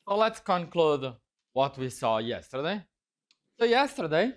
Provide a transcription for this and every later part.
So let's conclude what we saw yesterday. So yesterday,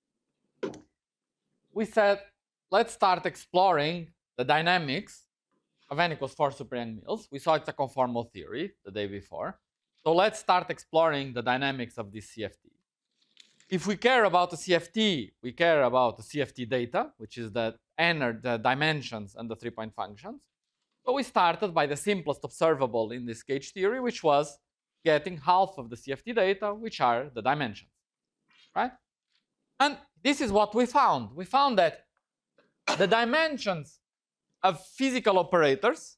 we said, let's start exploring the dynamics of n equals 4 super Yang-Mills. We saw it's a conformal theory the day before. So let's start exploring the dynamics of this CFT. If we care about the CFT, we care about the CFT data, which is the dimensions and the 3-point functions. So we started by the simplest observable in this gauge theory, which was getting half of the CFT data, which are the dimensions, right? And this is what we found. We found that the dimensions of physical operators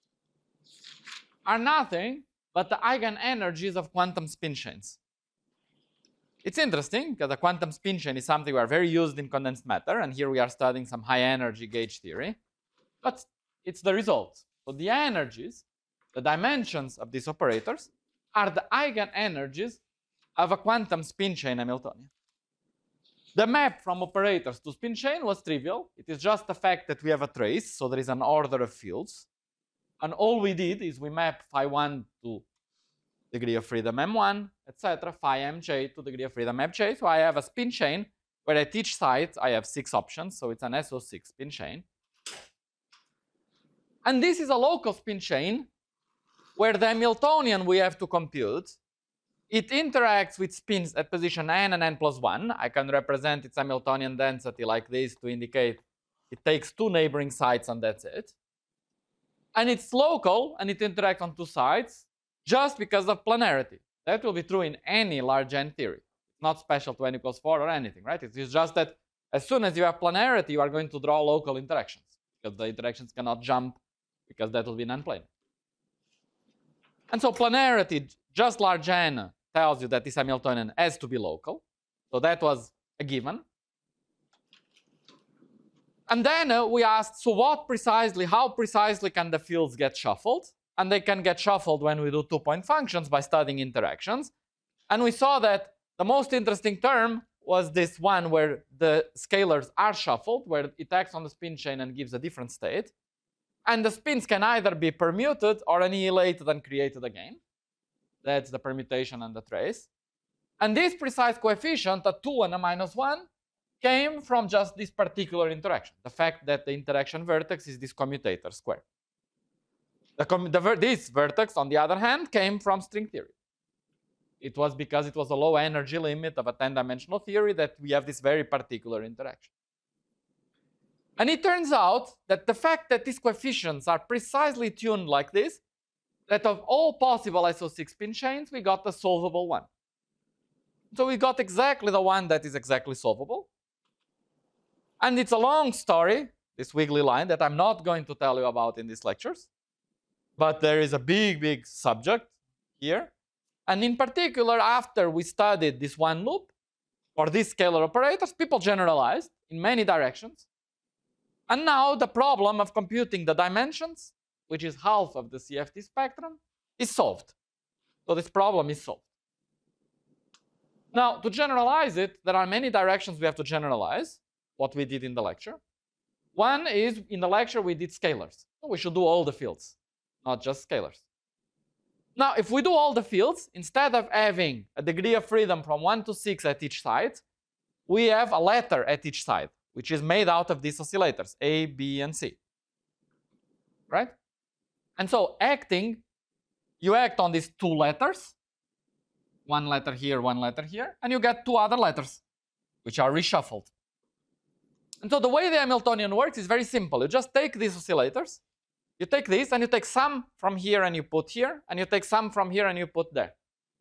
are nothing but the eigenenergies of quantum spin chains. It's interesting because the quantum spin chain is something we are very used in condensed matter, and here we are studying some high energy gauge theory, but it's the result. So the energies, the dimensions of these operators are the eigenenergies of a quantum spin chain Hamiltonian. The map from operators to spin chain was trivial. It is just the fact that we have a trace, so there is an order of fields. And all we did is we map phi1 to degree of freedom m1, etc., phi mj to degree of freedom mj. So I have a spin chain where at each side I have 6 options, so it's an SO6 spin chain. And this is a local spin chain where the Hamiltonian we have to compute, it interacts with spins at position n and n plus 1. I can represent its Hamiltonian density like this to indicate it takes 2 neighboring sites and that's it. And it's local and it interacts on 2 sides just because of planarity. That will be true in any large n theory. It's not special to n equals 4 or anything, right? It's just that as soon as you have planarity, you are going to draw local interactions because the interactions cannot jump because that will be non-planar. And so planarity, just large n, tells you that this Hamiltonian has to be local. So that was a given. And then we asked, so how precisely can the fields get shuffled? And they can get shuffled when we do 2-point functions by studying interactions. And we saw that the most interesting term was this one where the scalars are shuffled, where it acts on the spin chain and gives a different state. And the spins can either be permuted or annihilated and created again. That's the permutation and the trace. And this precise coefficient, a 2 and a minus 1, came from just this particular interaction. The fact that the interaction vertex is this commutator square. This vertex, on the other hand, came from string theory. It was because it was a low energy limit of a 10-dimensional theory that we have this very particular interaction. And it turns out that the fact that these coefficients are precisely tuned like this, that of all possible SO6 spin chains, we got the solvable one. So we got exactly the one that is exactly solvable. And it's a long story, this wiggly line, that I'm not going to tell you about in these lectures. But there is a big, big subject here. And in particular, after we studied this one loop, for these scalar operators, people generalized in many directions. And now the problem of computing the dimensions, which is half of the CFT spectrum, is solved. So this problem is solved. Now, to generalize it, there are many directions we have to generalize what we did in the lecture. One is, in the lecture, we did scalars. So we should do all the fields, not just scalars. Now, if we do all the fields, instead of having a degree of freedom from 1 to 6 at each side, we have a letter at each side, which is made out of these oscillators, A, B, and C. Right? And so you act on these 2 letters, 1 letter here, 1 letter here, and you get 2 other letters, which are reshuffled. And so the way the Hamiltonian works is very simple. You just take these oscillators, you take this, and you take some from here and you put here, and you take some from here and you put there.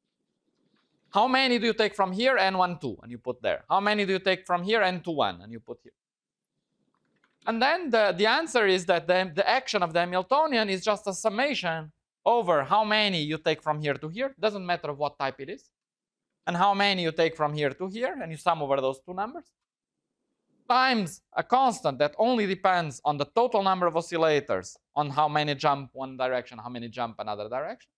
How many do you take from here? N1, 2, and you put there. How many do you take from here? N2, 1, and you put here. And then the answer is that the action of the Hamiltonian is just a summation over how many you take from here to here, doesn't matter of what type it is, and how many you take from here to here, and you sum over those 2 numbers, times a constant that only depends on the total number of oscillators, on how many jump one direction, how many jump another direction.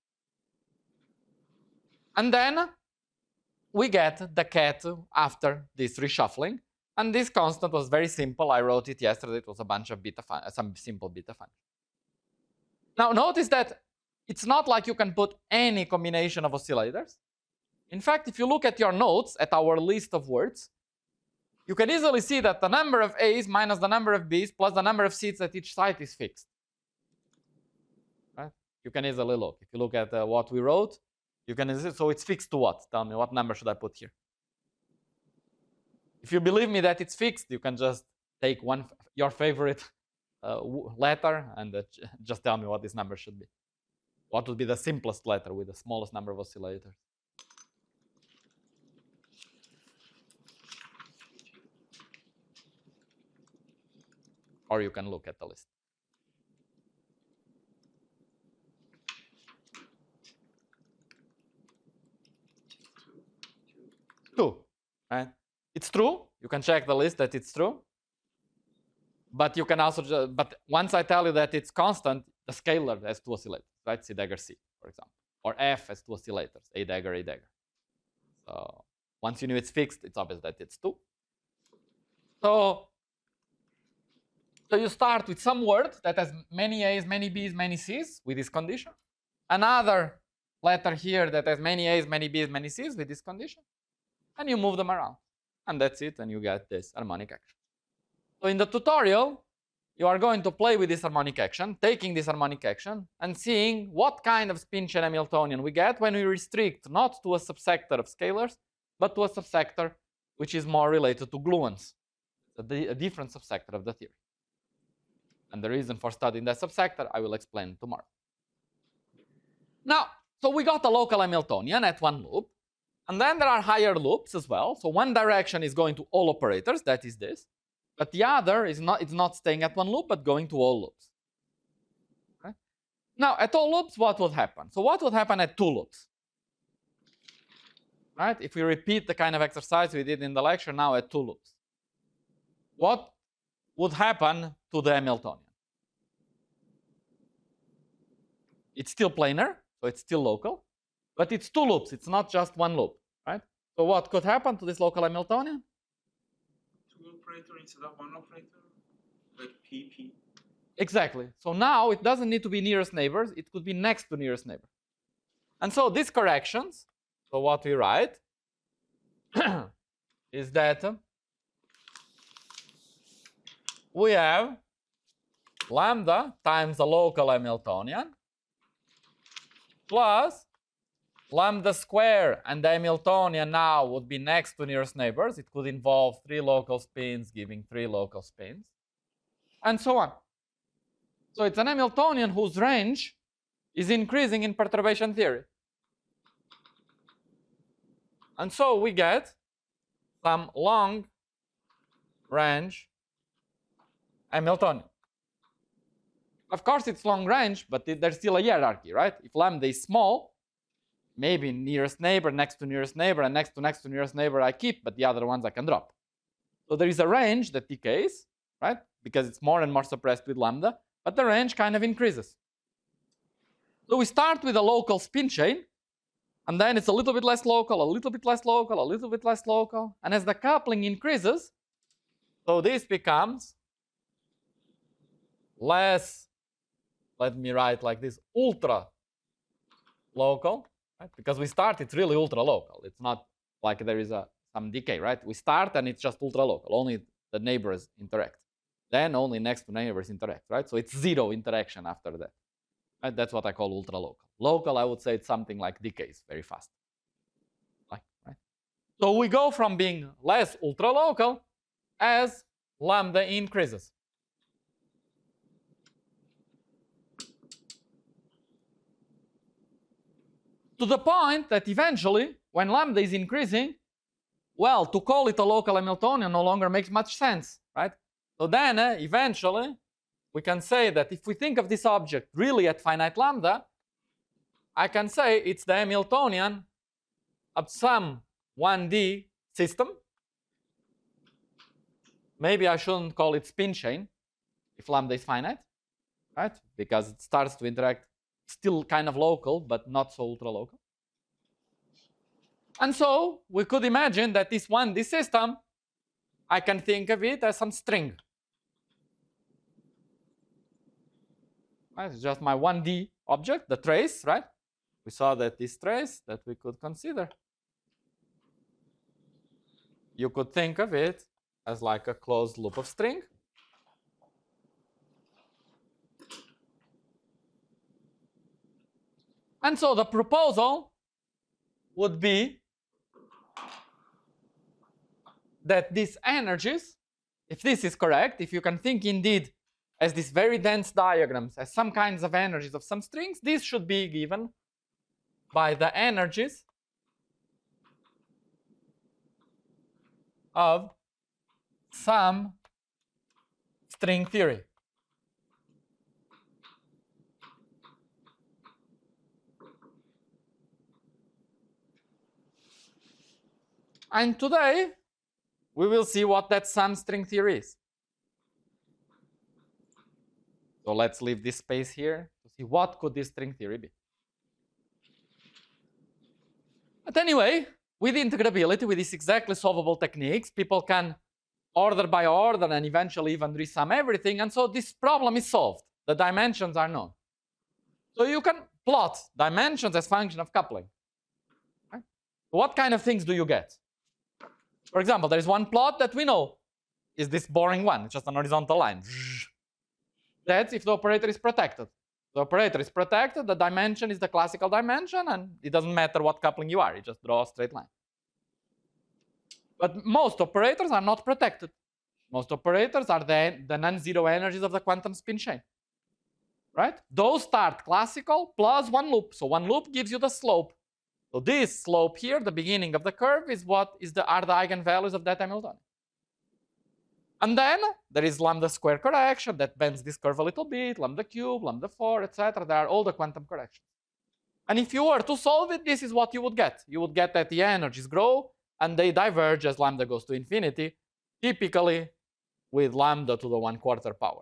And then we get the cat after this reshuffling. And this constant was very simple. I wrote it yesterday. It was a bunch of some simple beta functions. Now notice that it's not like you can put any combination of oscillators. In fact, if you look at your notes, at our list of words, you can easily see that the number of A's minus the number of B's plus the number of seats at each site is fixed. Right? You can easily look. If you look at what we wrote, you can easily, so it's fixed to what? Tell me, what number should I put here? If you believe me that it's fixed, you can just take your favorite letter and just tell me what this number should be. What would be the simplest letter with the smallest number of oscillators? Or you can look at the list. Two, right? It's true. You can check the list that it's true. But you can also, but once I tell you that it's constant, the scalar has two oscillators, right? C dagger C, for example. Or F has two oscillators, A dagger, A dagger. So once you know it's fixed, it's obvious that it's two. So you start with some word that has many A's, many B's, many C's with this condition. Another letter here that has many A's, many B's, many C's with this condition. And you move them around. And that's it, and you get this harmonic action. So in the tutorial, you are going to play with this harmonic action, taking this harmonic action, and seeing what kind of spin chain Hamiltonian we get when we restrict not to a subsector of scalars, but to a subsector which is more related to gluons, a different subsector of the theory. And the reason for studying that subsector, I will explain tomorrow. Now, so we got a local Hamiltonian at one loop. And then there are higher loops as well. So one direction is going to all operators, that is this. But the other is not, it's not staying at one loop, but going to all loops. Okay? Now, at all loops, what would happen? So what would happen at two loops? Right? If we repeat the kind of exercise we did in the lecture now at two loops. What would happen to the Hamiltonian? It's still planar, so it's still local. But it's two loops, it's not just one loop, right? So what could happen to this local Hamiltonian? Two operator instead of one operator, like PP. Exactly. So now it doesn't need to be nearest neighbors, it could be next to nearest neighbor. And so these corrections, so what we write is that we have lambda times the local Hamiltonian plus lambda square, and the Hamiltonian now would be next to nearest neighbors. It could involve 3 local spins giving 3 local spins, and so on. So it's an Hamiltonian whose range is increasing in perturbation theory. And so we get some long range Hamiltonian. Of course, it's long range, but there's still a hierarchy, right? If lambda is small, maybe nearest neighbor, next to nearest neighbor, and next to nearest neighbor I keep, but the other ones I can drop. So there is a range that decays, right? Because it's more and more suppressed with lambda, but the range kind of increases. So we start with a local spin chain, and then it's a little bit less local, a little bit less local, a little bit less local. And as the coupling increases, so this becomes less, let me write like this, ultra local. Right? Because we start, it's really ultra local. It's not like there is some decay, right? We start and it's just ultra local. Only the neighbors interact. Then only next to neighbors interact, right? So it's zero interaction after that. Right? That's what I call ultra local. Local, I would say it's something like decays very fast. Right? So we go from being less ultra local as lambda increases. To the point that eventually, when lambda is increasing, well, to call it a local Hamiltonian no longer makes much sense, right? So then, eventually, we can say that if we think of this object really at finite lambda, I can say it's the Hamiltonian of some 1D system. Maybe I shouldn't call it spin chain if lambda is finite, right? Because it starts to interact still kind of local, but not so ultra local. And so we could imagine that this 1D system, I can think of it as some string. Right? It's just my 1D object, the trace, right? We saw that this trace that we could consider, you could think of it as like a closed loop of string. And so the proposal would be that these energies, if this is correct, if you can think indeed as these very dense diagrams as some kinds of energies of some strings, this should be given by the energies of some string theory. And today, we will see what that some string theory is. So let's leave this space here to see what could this string theory be. But anyway, with integrability, with these exactly solvable techniques, people can order by order and eventually even resum everything. And so this problem is solved. The dimensions are known. So you can plot dimensions as function of coupling. Right? What kind of things do you get? For example, there is one plot that we know is this boring one. It's just an horizontal line. That's if the operator is protected. The operator is protected, the dimension is the classical dimension, and it doesn't matter what coupling you are, you just draw a straight line. But most operators are not protected. Most operators are the non-zero energies of the quantum spin chain. Right? Those start classical plus one loop. So one loop gives you the slope. So this slope here, the beginning of the curve, is what are the eigenvalues of that Hamiltonian. And then there is lambda square correction that bends this curve a little bit, lambda cube, lambda 4, etc. There are all the quantum corrections. And if you were to solve it, this is what you would get. You would get that the energies grow and they diverge as lambda goes to infinity, typically with lambda to the 1/4 power.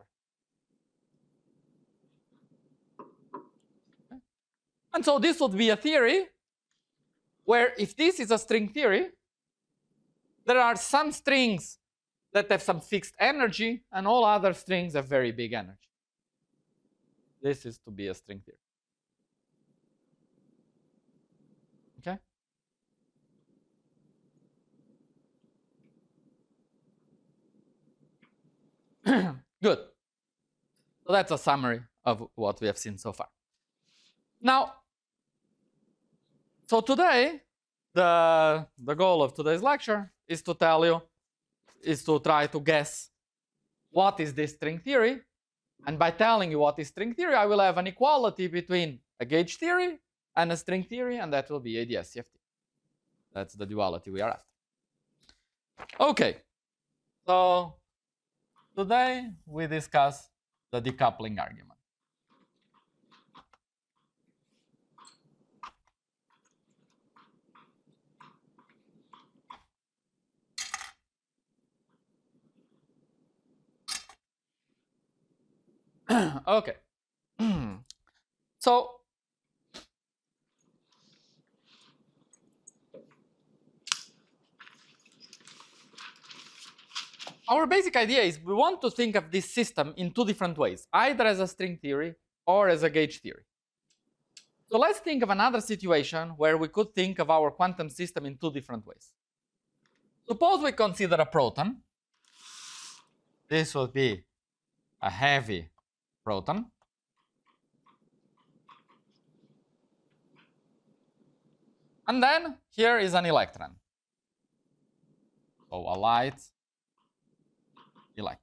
And so this would be a theory where if this is a string theory, there are some strings that have some fixed energy and all other strings have very big energy. This is to be a string theory. Okay? Good. So that's a summary of what we have seen so far. Now, so today, the goal of today's lecture is to tell you, is to try to guess what is this string theory. And by telling you what is string theory, I will have an equality between a gauge theory and a string theory, and that will be AdS-CFT. That's the duality we are after. Okay, so today we discuss the decoupling argument. Okay. So our basic idea is we want to think of this system in two different ways, either as a string theory or as a gauge theory. So let's think of another situation where we could think of our quantum system in two different ways. Suppose we consider a proton. This would be a heavy proton. And then here is an electron. So a light electron.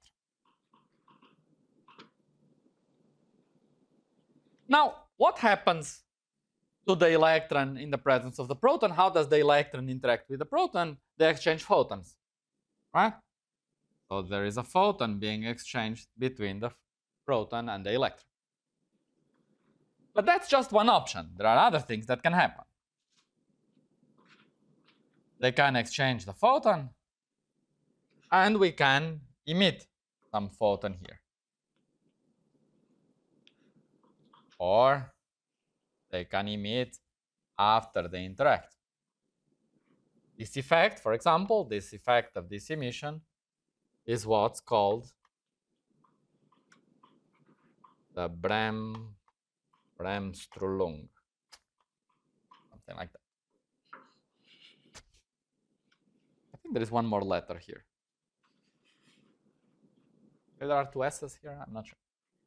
Now, what happens to the electron in the presence of the proton? How does the electron interact with the proton? They exchange photons, right? So there is a photon being exchanged between the proton and the electron. But that's just one option. There are other things that can happen. They can exchange the photon, and we can emit some photon here. Or they can emit after they interact. This effect, for example, this effect of this emission is what's called the Bremsstrahlung. Something like that. I think there is one more letter here. There are two S's here, I'm not sure.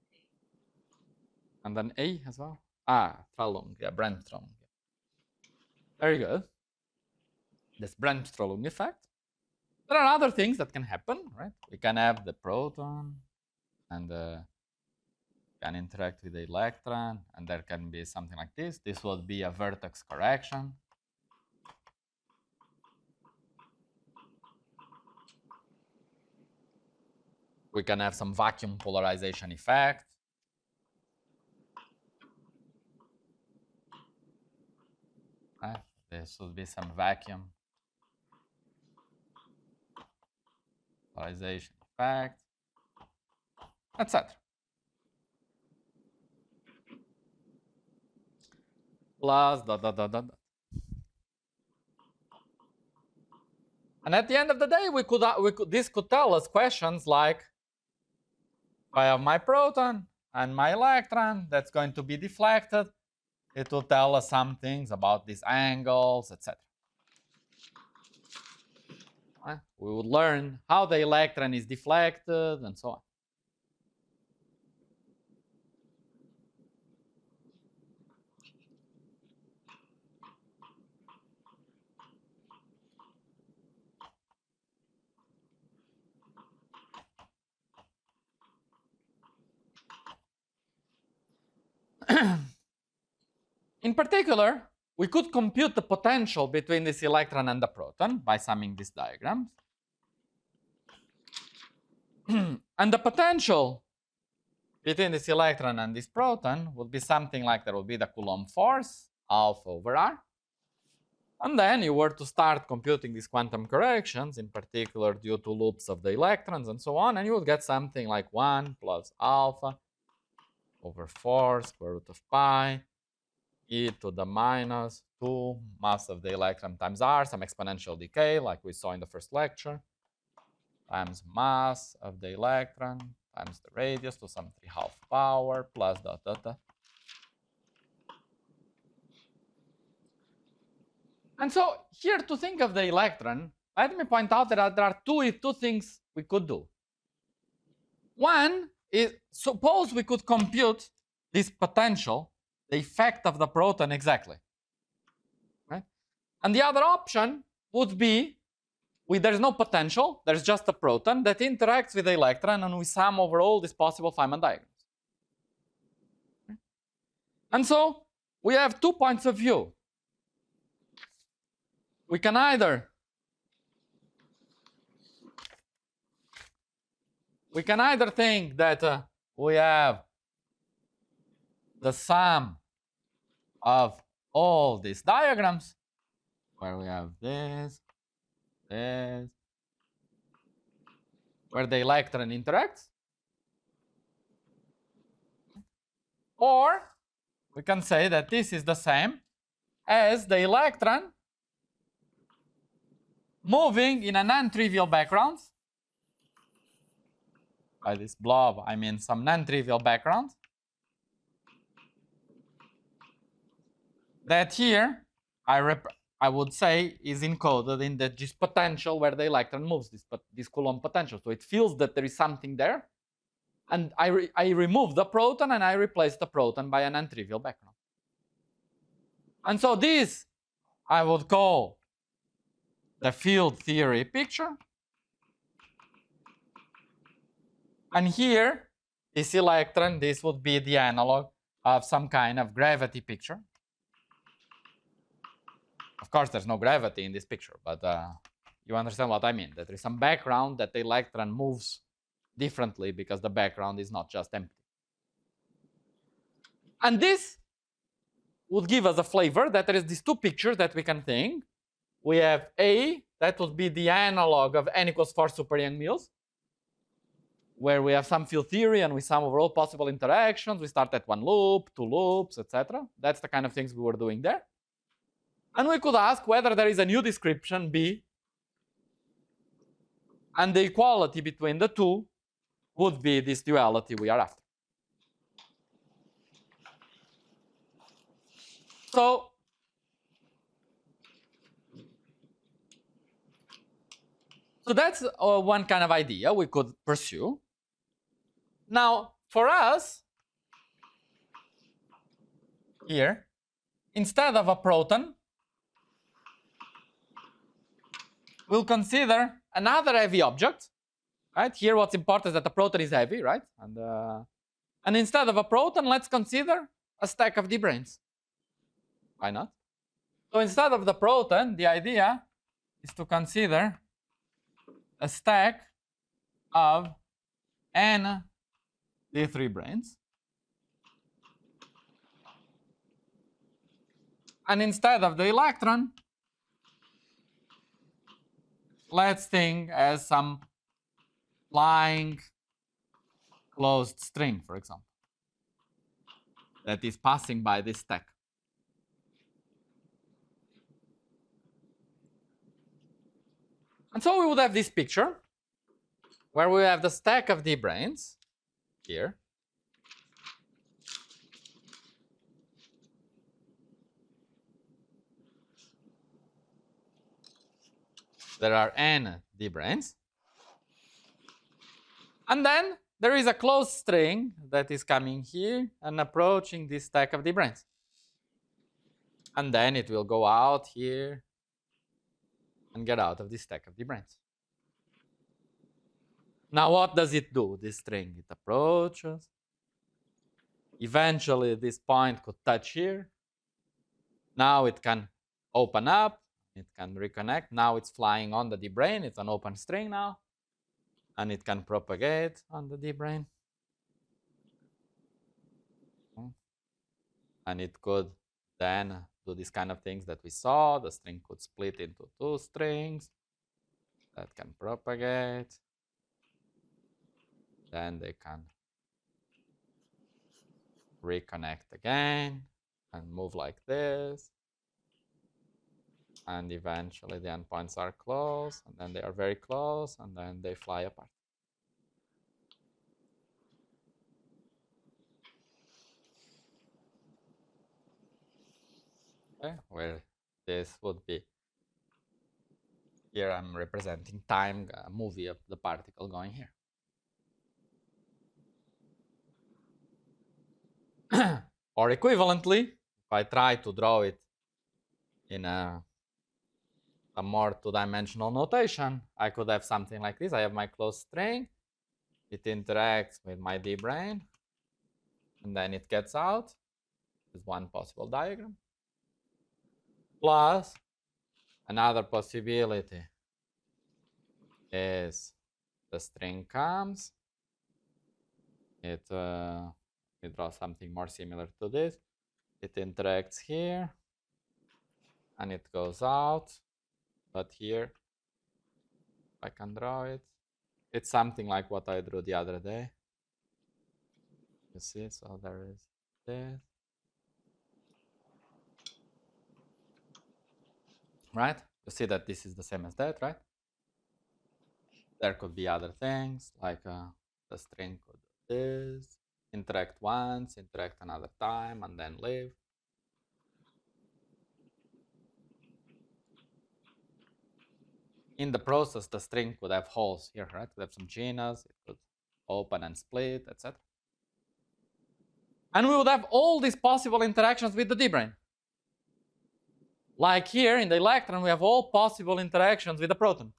And then A as well. Strahlung, yeah, Bremsstrahlung. Very good. This Bremsstrahlung effect. There are other things that can happen, right? We can have the proton and can interact with the electron, and there can be something like this. This would be a vertex correction. We can have some vacuum polarization effect. This would be some vacuum polarization effect, etc. Plus ... And at the end of the day, this could tell us questions like, if I have my proton and my electron that's going to be deflected, it will tell us some things about these angles, etc. We would learn how the electron is deflected and so on. In particular, we could compute the potential between this electron and the proton by summing these diagrams. And the potential between this electron and this proton would be something like there would be the Coulomb force, alpha over r. And then you were to start computing these quantum corrections, in particular due to loops of the electrons and so on, and you would get something like 1 plus alpha over 4 square root of pi e to the minus 2 mass of the electron times r, some exponential decay like we saw in the first lecture, times mass of the electron times the radius to some 3/2 power plus ... And so here, to think of the electron, let me point out that there are two things we could do. One is, suppose we could compute this potential, the effect of the proton exactly, right? And the other option would be, there's no potential, there's just a proton that interacts with the electron, and we sum over all these possible Feynman diagrams. And so we have 2 points of view. We can either think that we have the sum of all these diagrams, where we have this, where the electron interacts, or we can say that this is the same as the electron moving in a non-trivial background. By this blob, I mean some non-trivial background that here I would say is encoded in this potential where the electron moves, this Coulomb potential. So it feels that there is something there, and I remove the proton and I replace the proton by a non-trivial background. And so this I would call the field theory picture. And here, this electron, this would be the analog of some kind of gravity picture. Of course, there's no gravity in this picture, but you understand what I mean, that there is some background that the electron moves differently because the background is not just empty. And this would give us a flavor that there is these two pictures that we can think. We have A, that would be the analog of n equals 4 super Yang-Mills, where we have some field theory and we sum over all possible interactions. We start at 1 loop, 2 loops, etc. That's the kind of things we were doing there. And we could ask whether there is a new description, B, and the equality between the two would be this duality we are after. So that's one kind of idea we could pursue. Now, for us, here, instead of a proton, we'll consider another heavy object, right? Here, what's important is that the proton is heavy, right? And instead of a proton, let's consider a stack of d branes. Why not? So instead of the proton, the idea is to consider a stack of n d3 branes. And instead of the electron, let's think as some flying closed string, for example, that is passing by this stack. And so we would have this picture where we have the stack of d branes here. There are n d branes. And then there is a closed string that is coming here and approaching this stack of d branes. And then it will go out here and get out of this stack of d branes. Now what does it do, this string? It approaches. Eventually this point could touch here. Now it can open up. It can reconnect. Now it's flying on the d brane. It's an open string now. And it can propagate on the d brane. And it could then do these kind of things that we saw. The string could split into two strings that can propagate. Then they can reconnect again and move like this. And eventually the endpoints are close, and then they are very close, and then they fly apart. Okay, where this would be, here I'm representing time, a movie of the particle going here. Or equivalently, if I try to draw it in a more two-dimensional notation, I could have something like this. I have my closed string. It interacts with my d brane, and then it gets out. This is one possible diagram. Plus, another possibility is the string comes. It we draw something more similar to this. It interacts here, and it goes out. But here, if I can draw it, it's something like what I drew the other day. You see, so there is this. Right? You see that this is the same as that, right? There could be other things, like the string could do this, interact once, interact another time, and then leave. In the process, the string could have holes here, right? It could have some genus, it could open and split, etc. And we would have all these possible interactions with the d brane. Like here in the electron, we have all possible interactions with the proton.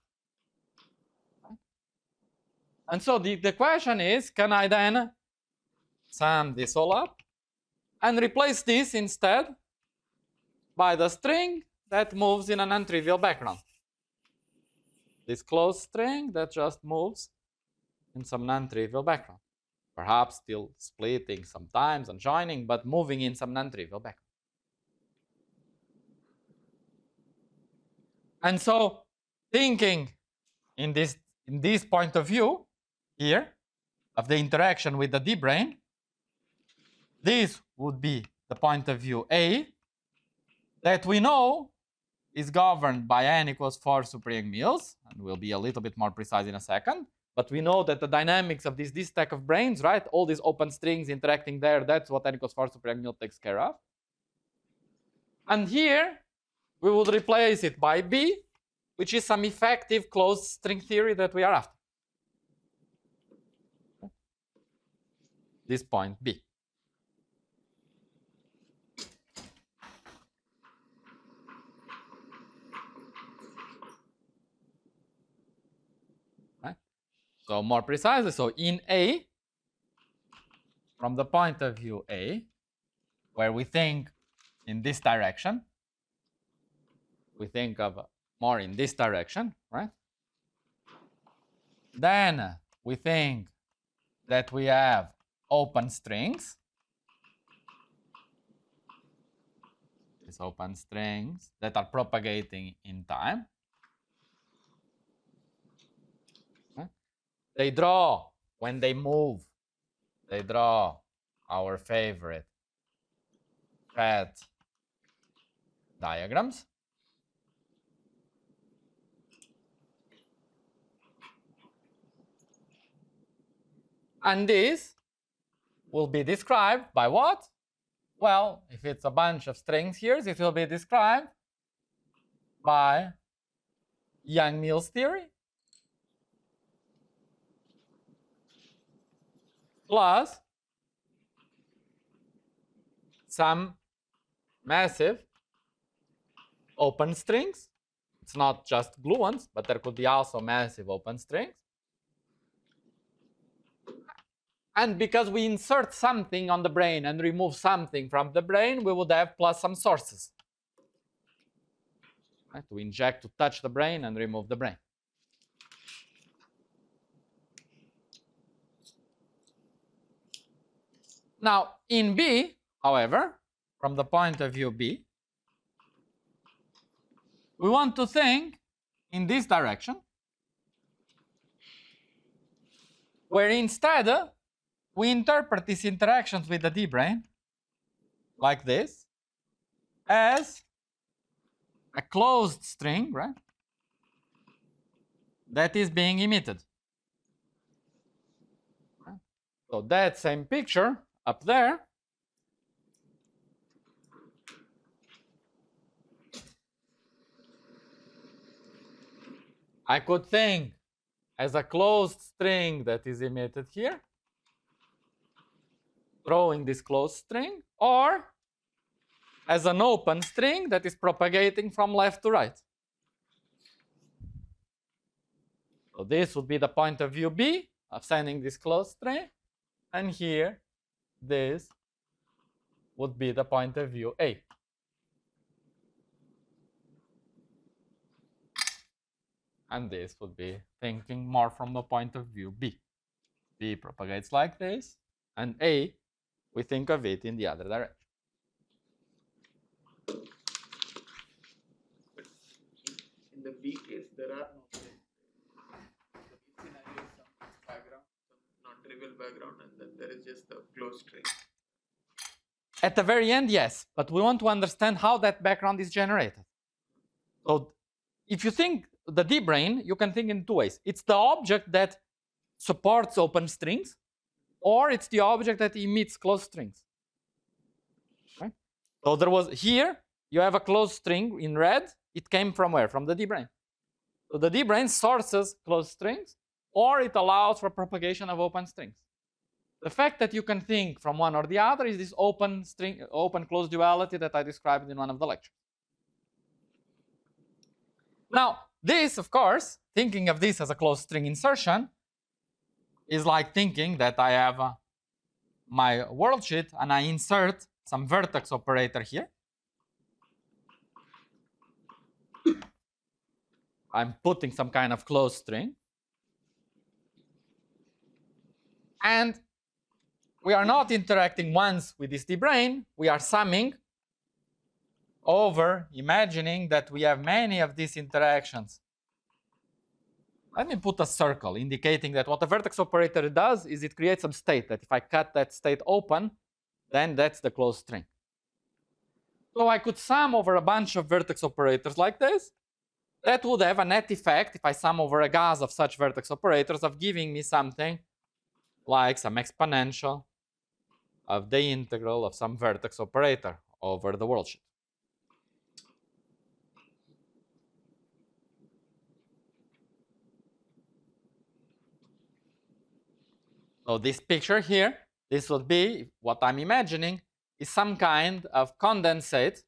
And so the question is, can I then sum this all up and replace this instead by the string that moves in a non-trivial background? This closed string that just moves in some non-trivial background. Perhaps still splitting sometimes and joining, but moving in some non-trivial background. And so thinking in this point of view here of the interaction with the d brane, this would be the point of view A that we know is governed by n equals 4 super Yang-Mills, and we'll be a little bit more precise in a second. But we know that the dynamics of this stack of branes, right? All these open strings interacting there, that's what n equals 4 super Yang-Mills takes care of. And here, we would replace it by B, which is some effective closed string theory that we are after. This point B. Right? So more precisely, so in A, from the point of view A, where we think in this direction, we think of more in this direction, right? Then we think that we have open strings. These open strings that are propagating in time. Right? They draw, when they move, they draw our favorite fat diagrams. And this will be described by what? Well, if it's a bunch of strings here, it will be described by Yang-Mills theory plus some massive open strings. It's not just gluons, but there could be also massive open strings. And because we insert something on the brain and remove something from the brain, we would have plus some sources. Right? To inject, to touch the brain and remove the brain. Now, in B, however, from the point of view B, we want to think in this direction, where instead we interpret these interactions with the D brain like this as a closed string, right? That is being emitted. So that same picture up there I could think as a closed string that is emitted here, drawing this closed string, or as an open string that is propagating from left to right. So this would be the point of view B of sending this closed string, and here this would be the point of view A. And this would be thinking more from the point of view B. B propagates like this, and A, we think of it in the other direction. In the B case, there are no strings. The B scenario is some background, some non-trivial background, and then there is just a closed string. At the very end, yes, but we want to understand how that background is generated. So if you think the D brain, you can think in two ways. It's the object that supports open strings, or it's the object that emits closed strings. Right? So there was here, you have a closed string in red. It came from where? From the D brain. So the D brain sources closed strings, or it allows for propagation of open strings. The fact that you can think from one or the other is this open string, open closed duality that I described in one of the lectures. Now, this, of course, thinking of this as a closed string insertion is like thinking that I have my worldsheet and I insert some vertex operator here. I'm putting some kind of closed string. And we are not interacting once with this D brain, we are summing over, imagining that we have many of these interactions. Let me put a circle indicating that what a vertex operator does is it creates some state, that if I cut that state open, then that's the closed string. So I could sum over a bunch of vertex operators like this. That would have a net effect, if I sum over a gas of such vertex operators, of giving me something like some exponential of the integral of some vertex operator over the worldsheet. So this picture here, this would be, what I'm imagining, is some kind of condensate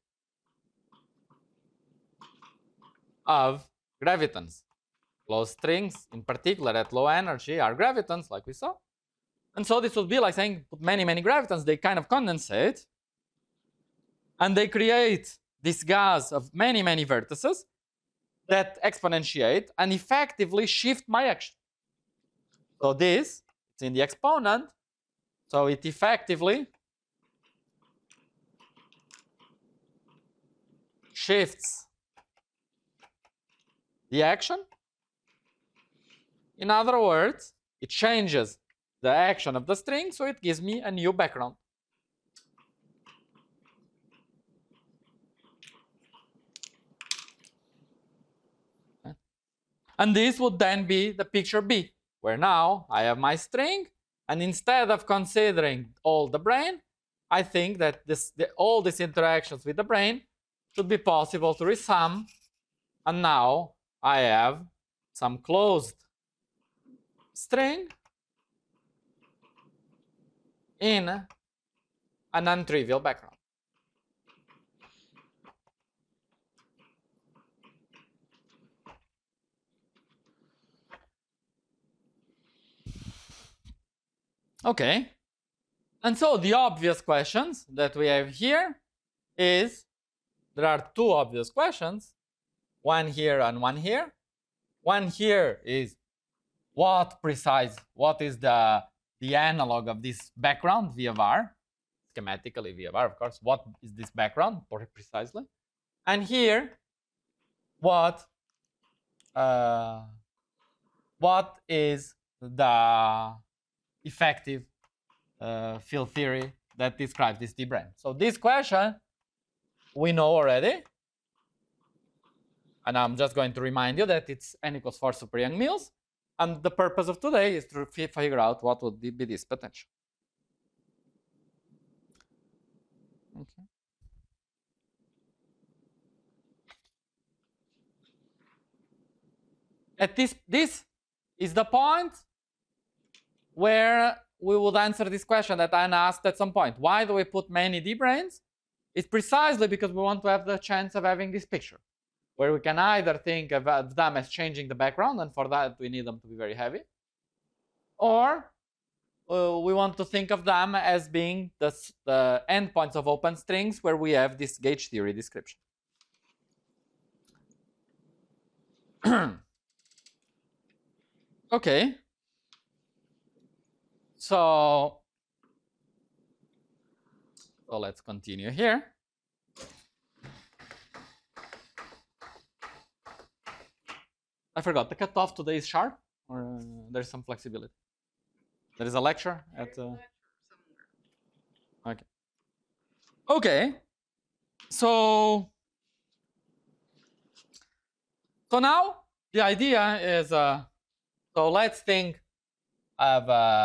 of gravitons. Closed strings, in particular at low energy, are gravitons, like we saw. And so this would be like saying put many, many gravitons, they kind of condensate, and they create this gas of many, many vertices that exponentiate and effectively shift my action. So this, it's in the exponent, so it effectively shifts the action. In other words, it changes the action of the string, so it gives me a new background. And this would then be the picture B, where now I have my string, and instead of considering all the brane, I think that all these interactions with the brane should be possible to resum, and now I have some closed string in a non-trivial background. Okay, and so the obvious questions that we have here is, there are two obvious questions, one here and one here. One here is what is the analog of this background, V of R, schematically V of R, of course, what is this background precisely? And here, what is the effective field theory that describes this d-brane? So this question we know already, and I'm just going to remind you that it's n equals 4 super Young-Mills, and the purpose of today is to figure out what would be this potential. Okay. At this is the point where we would answer this question that Anna asked at some point. Why do we put many d-branes? It's precisely because we want to have the chance of having this picture, where we can either think of them as changing the background, and for that we need them to be very heavy, or we want to think of them as being the endpoints of open strings where we have this gauge theory description. Okay. So let's continue here. I forgot, the cutoff today is sharp, or there's some flexibility? There is a lecture at... Okay. Okay. So now the idea is, so let's think of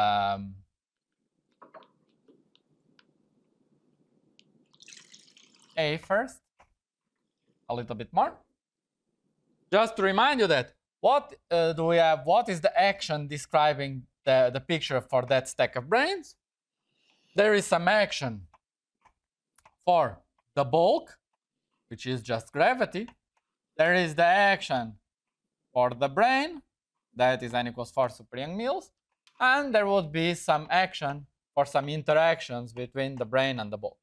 A first, a little bit more. Just to remind you that what do we have? What is the action describing the picture for that stack of branes? There is some action for the bulk, which is just gravity. There is the action for the brane, that is n equals 4 super Young-Mills, and there would be some action for some interactions between the brane and the bulk.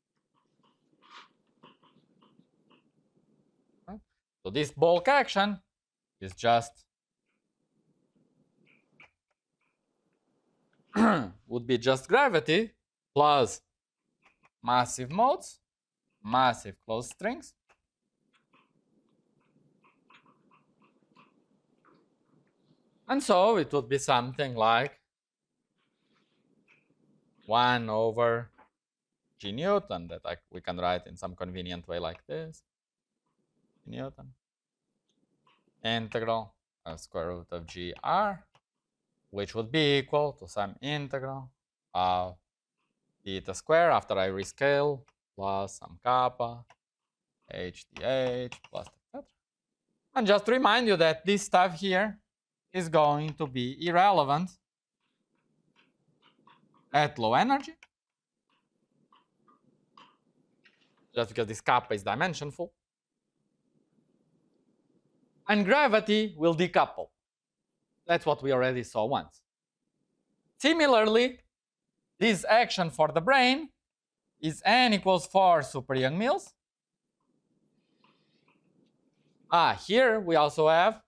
So this bulk action is just would be just gravity plus massive modes, massive closed strings, and so it would be something like 1 over g Newton, that we can write in some convenient way like this. Newton integral of square root of gr, which would be equal to some integral of theta square after I rescale plus some kappa h dh plus etc. And just to remind you that this stuff here is going to be irrelevant at low energy, just because this kappa is dimensionful. And gravity will decouple. That's what we already saw once. Similarly, this action for the brain is n equals 4 super Young-Mills. Here we also have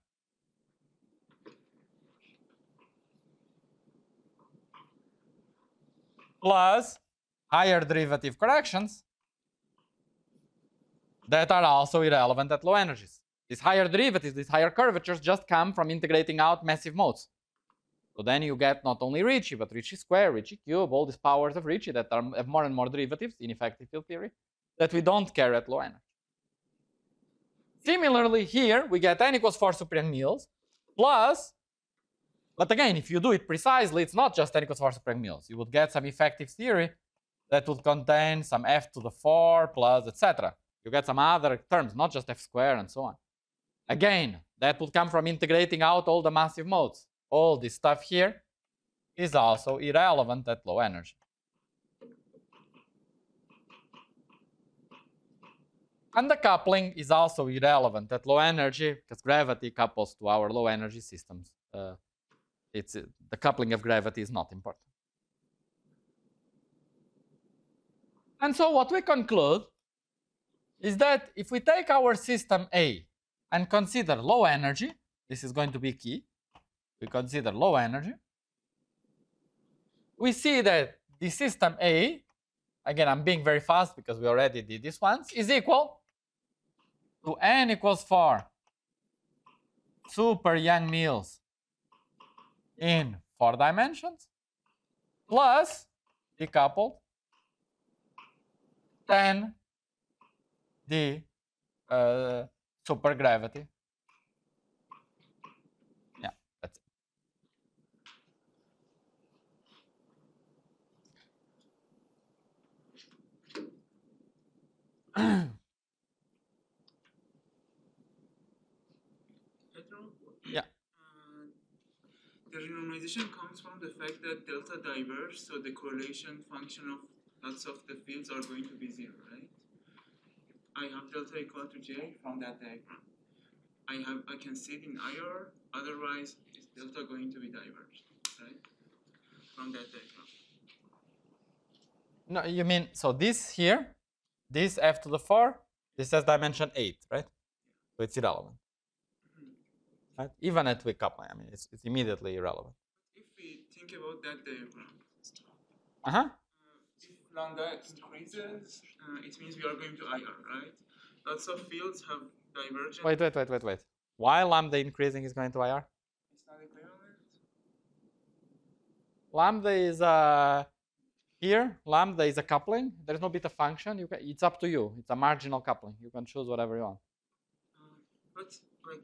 plus higher derivative corrections that are also irrelevant at low energies. These higher derivatives, these higher curvatures just come from integrating out massive modes. So then you get not only Ricci, but Ricci square, Ricci cube, all these powers of Ricci that have more and more derivatives in effective field theory that we don't care at low energy. Similarly, here we get n equals 4 super Young-Mills plus, but again, if you do it precisely, it's not just n equals 4 super Young-Mills. You would get some effective theory that would contain some f to the 4 plus, etc. You get some other terms, not just f squared and so on. Again, that would come from integrating out all the massive modes. All this stuff here is also irrelevant at low energy. And the coupling is also irrelevant at low energy because gravity couples to our low energy systems. The coupling of gravity is not important. And so what we conclude is that if we take our system A and consider low energy, this is going to be key. We consider low energy. We see that the system A, again, I'm being very fast because we already did this once, is equal to n equals 4 super Young-Mills in 4 dimensions plus decoupled 10 the supergravity. Yeah, that's it. Yeah. The renormalization comes from the fact that delta diverges, so the correlation function of lots of the fields are going to be 0, right? I have delta equal to j from that diagram. I can see it in IR, otherwise is delta going to be diverged, right? From that diagram. No, you mean, so this here, this f to the 4, this has dimension 8, right? So it's irrelevant. Right? Even at weak coupling, I mean, it's immediately irrelevant. If we think about that diagram, if lambda increases, it means we are going to IR, right? Lots of fields have divergent. Wait. Why lambda increasing is going to IR? It's not equivalent. Lambda is here. Lambda is a coupling. There's no beta function. It's up to you. It's a marginal coupling. You can choose whatever you want. But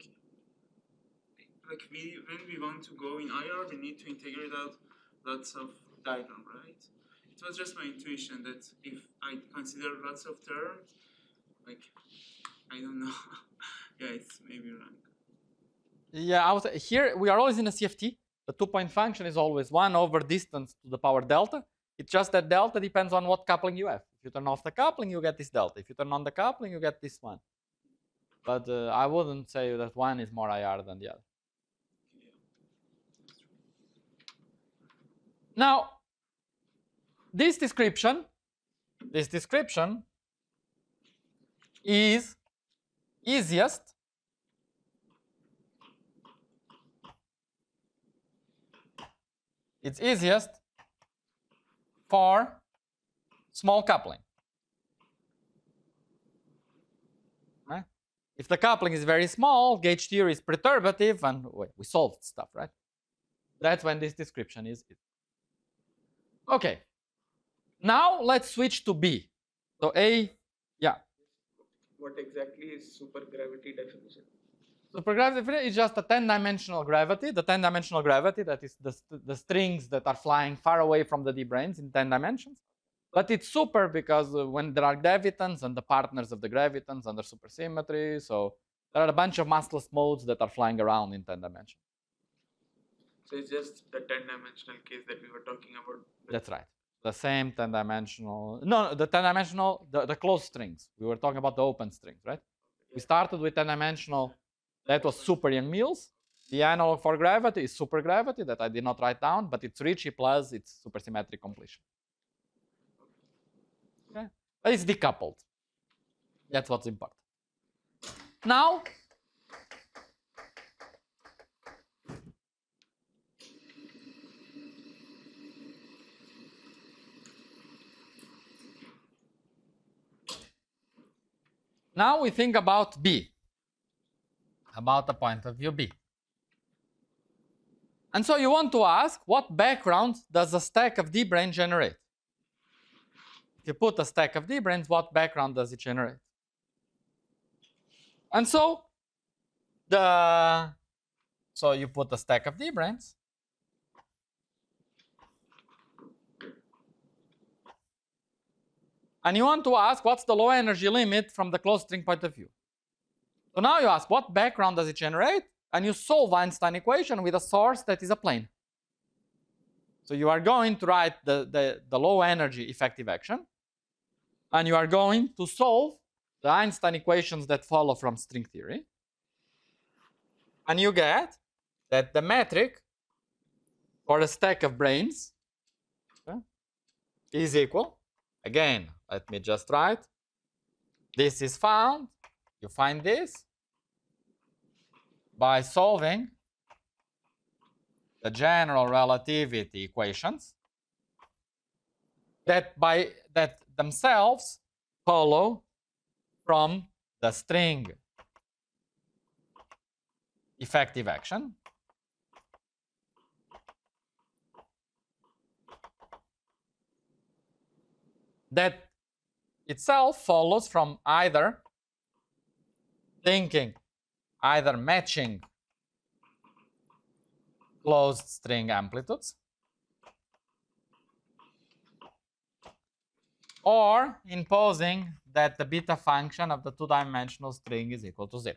when we want to go in IR, we need to integrate out lots of diagram, right? It was just my intuition that if I consider lots of terms, I don't know. Yeah, it's maybe wrong. Yeah, here we are always in a CFT. The 2-point function is always 1 over distance to the power delta. It's just that delta depends on what coupling you have. If you turn off the coupling, you get this delta. If you turn on the coupling, you get this one. But I wouldn't say that one is more IR than the other. Now, this description is easiest for small coupling. Right? If the coupling is very small, gauge theory is perturbative, and we solved stuff, right? That's when this description is it. Okay. Now let's switch to B. So A, yeah. What exactly is supergravity definition? Supergravity is just a 10-dimensional gravity. The 10-dimensional gravity, that is the strings that are flying far away from the d-branes in 10 dimensions. But it's super because when there are gravitons and the partners of the gravitons under supersymmetry, so there are a bunch of massless modes that are flying around in 10 dimensions. So it's just the 10-dimensional case that we were talking about. That's right. The same 10-dimensional. No, the 10-dimensional, the closed strings. We were talking about the open strings, right? We started with 10-dimensional. That was super Yang-Mills. The analog for gravity is supergravity that I did not write down, but it's Ricci plus its supersymmetric completion. Okay? But it's decoupled. That's what's important. Now, we think about B, about the point of view B. And so you want to ask, what background does a stack of D-branes generate? If you put a stack of D-branes, what background does it generate? And so you put a stack of D-branes. And you want to ask, what's the low energy limit from the closed string point of view? So now you ask, what background does it generate? And you solve Einstein equation with a source that is a plane. So you are going to write the low energy effective action. And you are going to solve the Einstein equations that follow from string theory. And you get that the metric for a stack of branes is equal. Again, let me just write. This is found. You find this by solving the general relativity equations that themselves follow from the string effective action. That itself follows from either matching closed string amplitudes or imposing that the beta function of the two-dimensional string is equal to 0.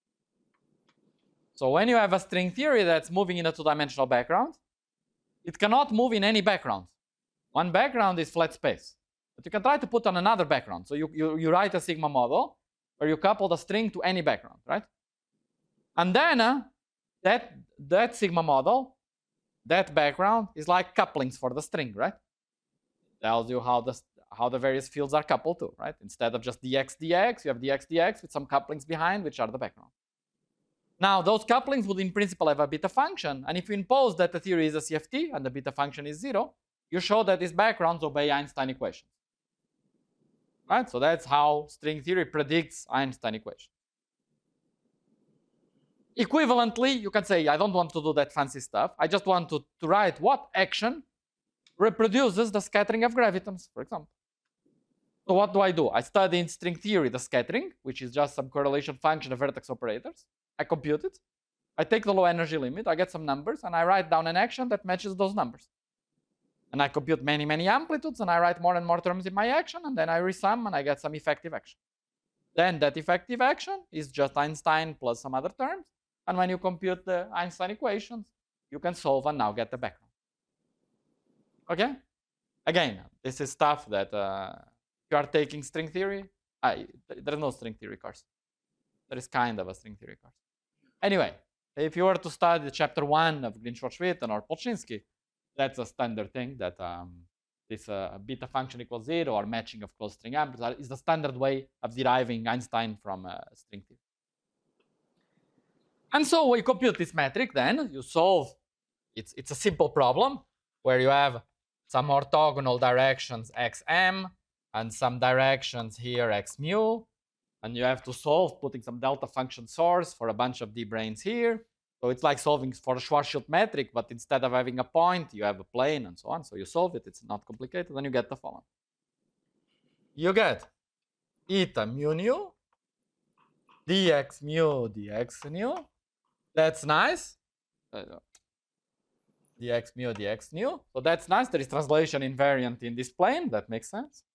So when you have a string theory that's moving in a two-dimensional background, it cannot move in any background. One background is flat space. But you can try to put on another background. So you write a sigma model where you couple the string to any background, right? And then that sigma model, that background is like couplings for the string, right? Tells you how the various fields are coupled to, right? Instead of just dx dx, you have dx dx with some couplings behind, which are the background. Now, those couplings would in principle have a beta function. And if you impose that the theory is a CFT and the beta function is 0, you show that these backgrounds obey Einstein equations. Right? So that's how string theory predicts Einstein equations. Equivalently, you can say, I don't want to do that fancy stuff. I just want to write what action reproduces the scattering of gravitons, for example. So what do? I study in string theory the scattering, which is just some correlation function of vertex operators. I compute it. I take the low energy limit. I get some numbers, and I write down an action that matches those numbers. And I compute many, many amplitudes, and I write more and more terms in my action, and then I resum, and I get some effective action. Then that effective action is just Einstein plus some other terms. And when you compute the Einstein equations, you can solve and now get the background. Okay? Again, this is stuff that if you are taking string theory, there is no string theory course. There is kind of a string theory course. Anyway, if you were to study chapter 1 of Green-Schwarz-Witten or Polchinski, that's a standard thing that this beta function equals 0 or matching of closed string amplitudes is the standard way of deriving Einstein from string theory. And so we compute this metric, then you solve. It's a simple problem where you have some orthogonal directions xm and some directions here x mu, and you have to solve putting some delta function source for a bunch of D-branes here. So it's like solving for a Schwarzschild metric, but instead of having a point, you have a plane and so on. So you solve it, it's not complicated, and you get the following. You get eta mu nu, dx mu dx nu. That's nice. Dx mu dx nu. So that's nice. There is translation invariant in this plane. That makes sense.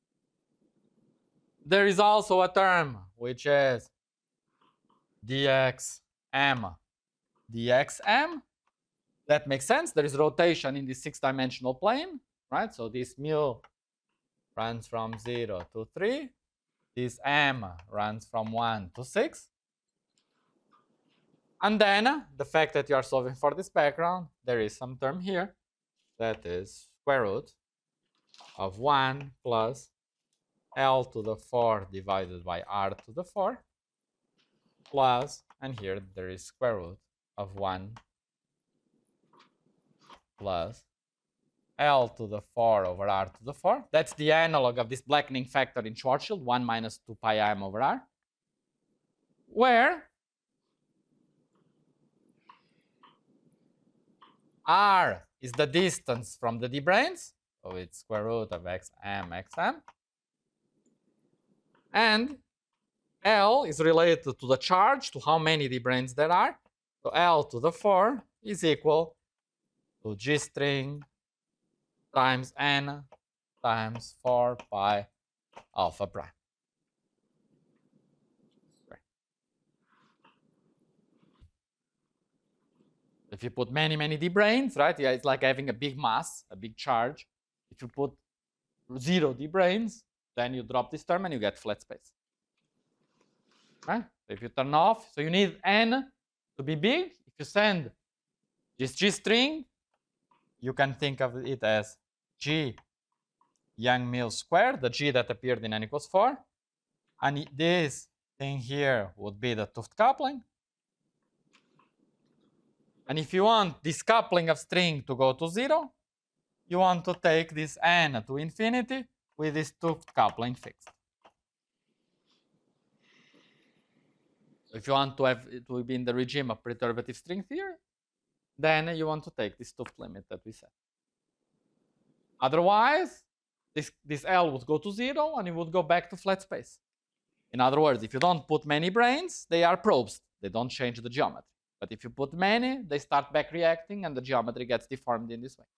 There is also a term which is dxm dxm. That makes sense. There is rotation in this 6-dimensional plane, right? So this mu runs from 0 to 3. This m runs from 1 to 6. And then the fact that you are solving for this background, there is some term here that is square root of 1 plus L to the 4 divided by R to the 4 plus, and here there is square root of 1 plus L to the 4 over R to the 4. That's the analog of this blackening factor in Schwarzschild, 1 minus 2 pi m over R, where R is the distance from the d-branes, so it's square root of xm, and L is related to the charge, to how many d-branes there are. So L to the 4 is equal to G string times n times 4 pi alpha prime. If you put many d-branes, right? Yeah, it's like having a big mass, a big charge. If you put 0 d-branes, then you drop this term and you get flat space. Right? So if you turn off, so you need n to be big. If you send this G string, you can think of it as G Yang-Mills squared, the G that appeared in n equals 4. And this thing here would be the 't Hooft coupling. And if you want this coupling of string to go to 0, you want to take this n to infinity with this 't Hooft coupling fixed. If you want to have it to be in the regime of perturbative string theory, then you want to take this 't Hooft limit that we said. Otherwise, this L would go to 0 and it would go back to flat space. In other words, if you don't put many branes, they are probes. They don't change the geometry. But if you put many, they start back reacting and the geometry gets deformed in this way.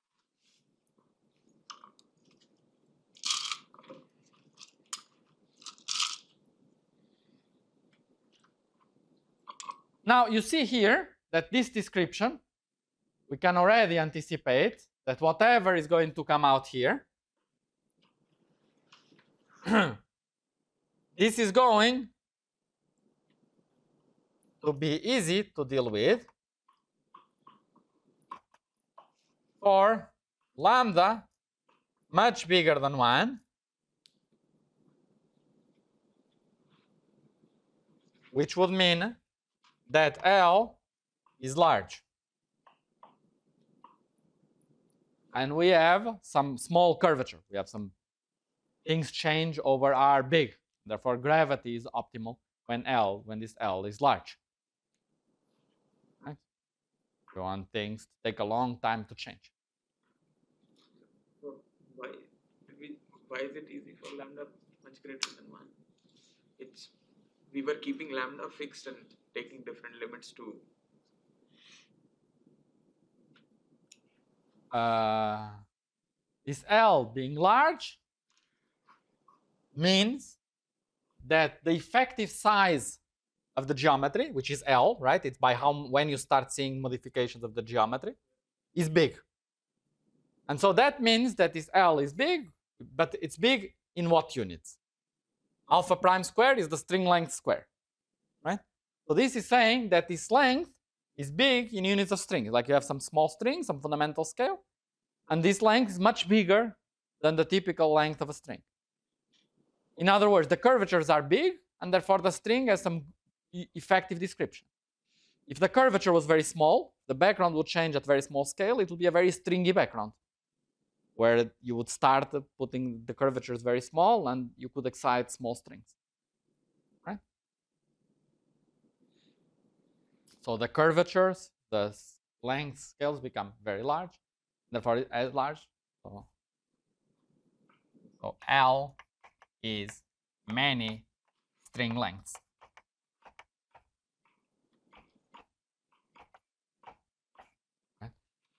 Now you see here that this description, we can already anticipate that whatever is going to come out here, this is going to be easy to deal with for lambda much bigger than 1, which would mean that L is large. And we have some small curvature. We have some things change over R big. Therefore, gravity is optimal when this L is large. Right? You want things to take a long time to change. So why is it easy for lambda much greater than 1? We were keeping lambda fixed and taking different limits to. This L being large means that the effective size of the geometry, which is L, right? It's by when you start seeing modifications of the geometry, is big. And so that means that this L is big, but it's big in what units? Alpha prime squared is the string length square, right? So this is saying that this length is big in units of string. Like you have some small string, some fundamental scale, and this length is much bigger than the typical length of a string. In other words, the curvatures are big, and therefore the string has some effective description. If the curvature was very small, the background would change at very small scale. It would be a very stringy background, where you would start putting the curvatures very small, and you could excite small strings. Right? So the curvatures, the length scales become very large, therefore as large. So L is many string lengths. Right?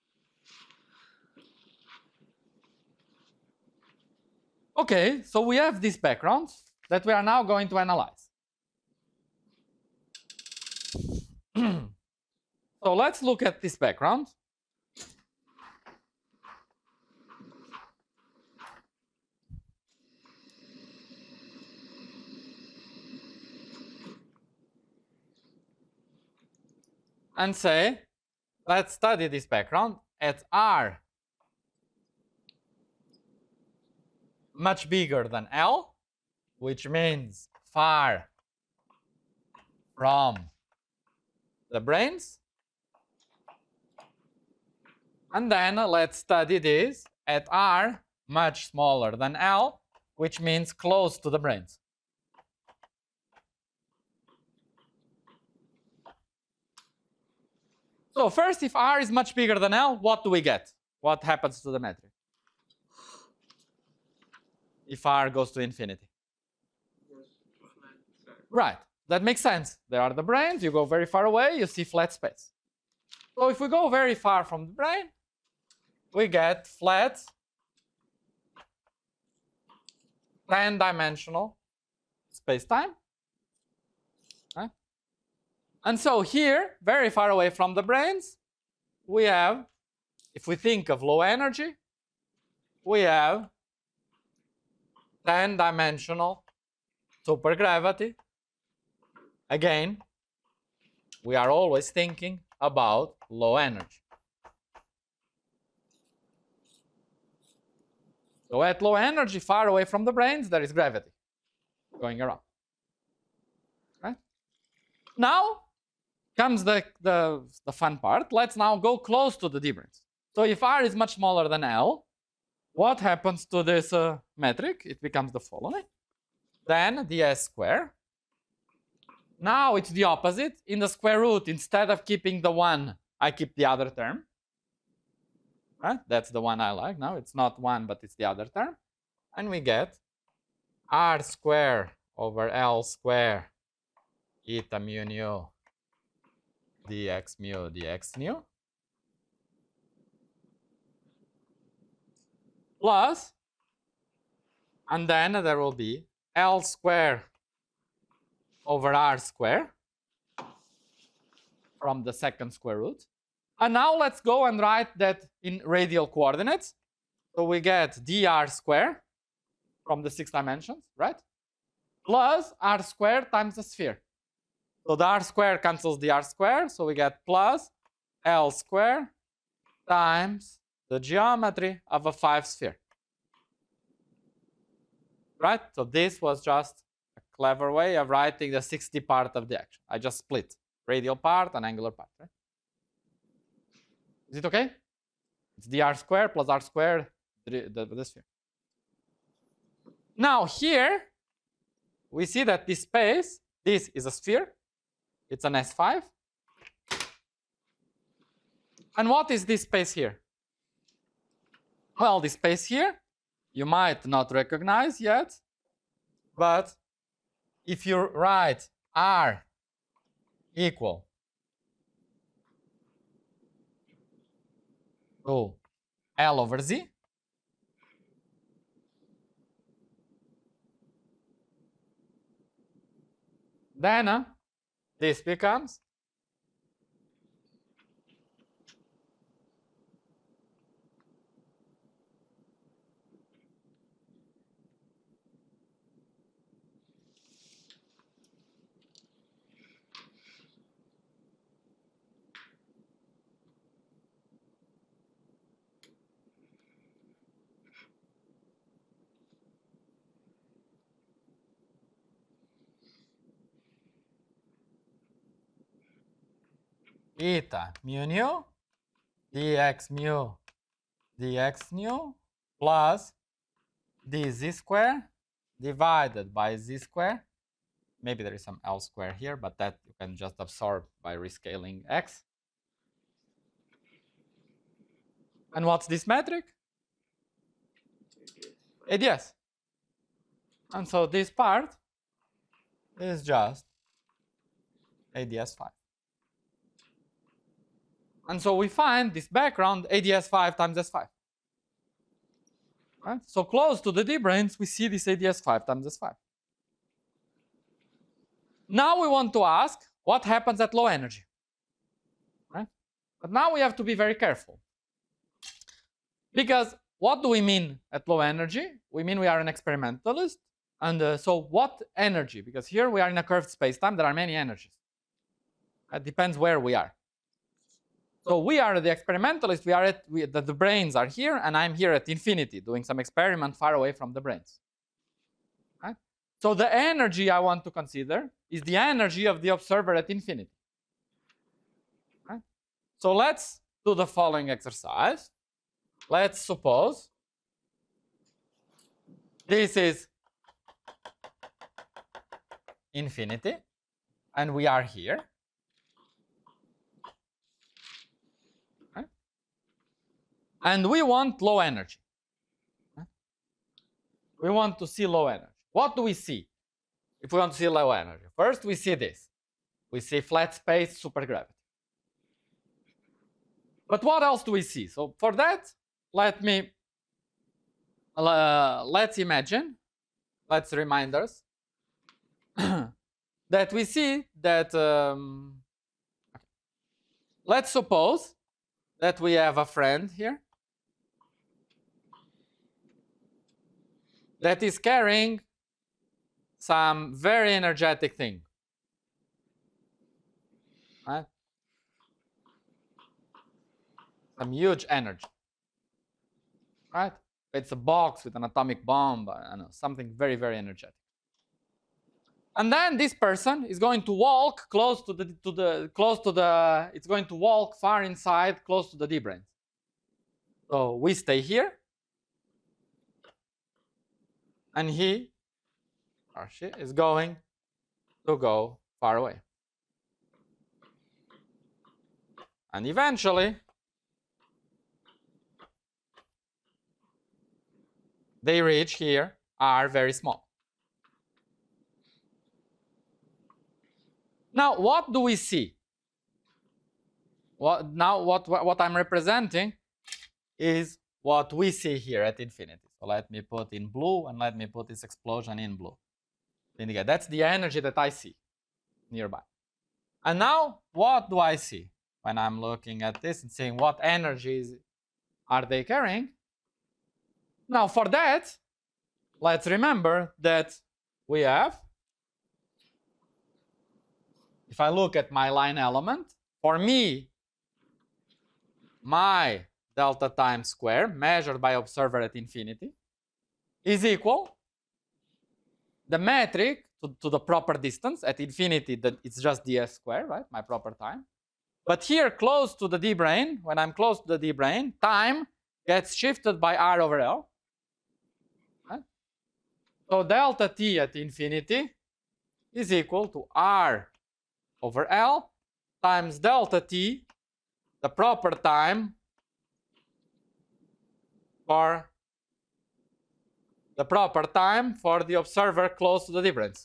Okay, so we have this background that we are now going to analyze. So let's look at this background. and say, let's study this background at R much bigger than L, which means far from the brains. And then let's study this at R much smaller than L, which means close to the brains. So first, if R is much bigger than L, what do we get? What happens to the metric? If R goes to infinity. Right, that makes sense. There are the brains, you go very far away, you see flat space. So if we go very far from the brain, we get flat 10-dimensional space-time. Right? And so here, very far away from the brains, we have, if we think of low energy, we have 10-dimensional supergravity. Again, we are always thinking about low energy. So at low energy, far away from the brains, there is gravity going around. Right? Now comes the fun part. Let's now go close to the d brains. So if R is much smaller than L, what happens to this metric? It becomes the following. Then ds square. Now it's the opposite. In the square root, instead of keeping the 1, I keep the other term. Right? That's the one I like now. It's not 1, but it's the other term. And we get R square over L square eta mu nu dx mu dx nu plus, and then there will be L square over R square from the second square root. And now let's go and write that in radial coordinates. So we get dr square from the 6 dimensions, right? Plus r squared times the sphere. So the r square cancels the r square, so we get plus L square times the geometry of a 5 sphere. Right? So this was just a clever way of writing the 60 part of the action. I just split radial part and angular part, right? Is it okay? It's dr squared plus r squared, the sphere. Now here, we see that this space, this is a sphere. It's an S5. And what is this space here? Well, this space here, you might not recognize yet, but if you write R equal to L over Z, then this becomes eta mu nu dx mu dx nu plus dz square divided by z square. Maybe there is some L square here, but that you can just absorb by rescaling x. And what's this metric? ADS. And so this part is just ADS5. And so we find this background ADS5 times S5. Right? So close to the D brains, we see this ADS5 times S5. Now we want to ask what happens at low energy. Right? But now we have to be very careful. Because what do we mean at low energy? We mean we are an experimentalist. And so what energy? Because here we are in a curved space-time, there are many energies. It depends where we are. So we are the experimentalists, the brains are here, and I'm here at infinity doing some experiment far away from the brains. Right? So the energy I want to consider is the energy of the observer at infinity. Right? So let's do the following exercise. Let's suppose this is infinity, and we are here. Right? And we want low energy. Right? We want to see low energy. What do we see if we want to see low energy? First, we see this. We see flat space supergravity. But what else do we see? So for that, let's imagine, let's remind us that we see that, let's suppose that we have a friend here that is carrying some very energetic thing. Right? Some huge energy. Right? It's a box with an atomic bomb, I don't know, something very, very energetic. And then this person is going to walk close to it's going to walk far inside, close to the D brains. So we stay here, and he or she is going to go far away. And eventually, they reach here, are very small. Now, what do we see? What I'm representing is what we see here at infinity. So let me put in blue, and let me put this explosion in blue. That's the energy that I see nearby. And now, what do I see when I'm looking at this and seeing what energies are they carrying? Now, for that, let's remember that we have, if I look at my line element, for me, my delta time square measured by observer at infinity is equal the metric to the proper distance at infinity, that it's just ds squared, right? My proper time. But here, close to the D brain, when I'm close to the D brain, time gets shifted by R over L. Right? So delta T at infinity is equal to R over L times delta T, the proper time for the observer close to the D brains.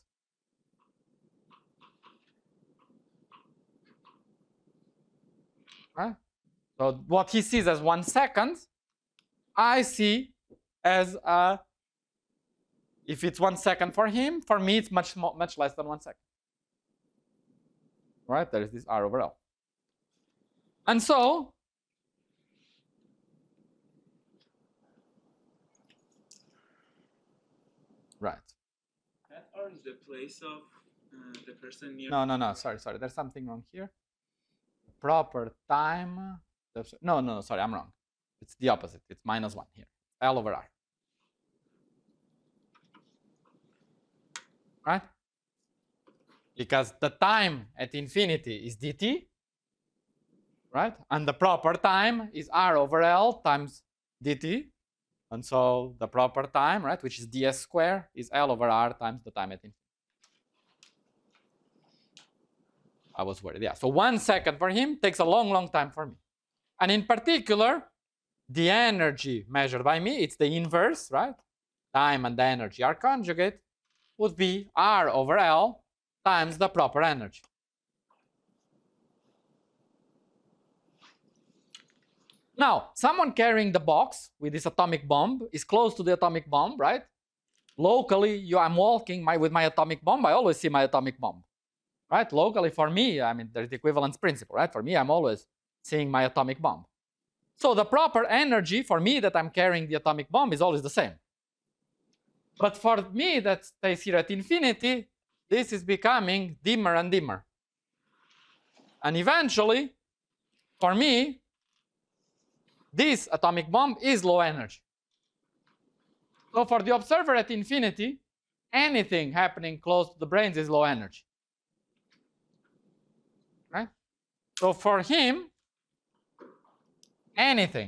Right? So what he sees as 1 second, I see as if it's 1 second for him, for me it's much less than 1 second. Right? There is this R over L. And so, right. That R is the place of the person near. No. Sorry. There's something wrong here. Proper time. No. Sorry, I'm wrong. It's the opposite. It's -1 here. L over R. Right? Because the time at infinity is dt, right? And the proper time is R over L times dt. And so the proper time, right, which is ds squared, is L over R times the time at infinity. I was worried, yeah. So 1 second for him takes a long time for me. And in particular, the energy measured by me, it's the inverse, right? Time and the energy are conjugate, would be R over L times the proper energy. Now, someone carrying the box with this atomic bomb is close to the atomic bomb, right? Locally, I'm walking with my atomic bomb. I always see my atomic bomb, right? Locally, for me, I mean, there's the equivalence principle, right? For me, I'm always seeing my atomic bomb. So the proper energy for me that I'm carrying the atomic bomb is always the same. But for me that stays here at infinity, this is becoming dimmer and dimmer. And eventually, for me, this atomic bomb is low energy. So for the observer at infinity, anything happening close to the brains is low energy. Right? So for him, anything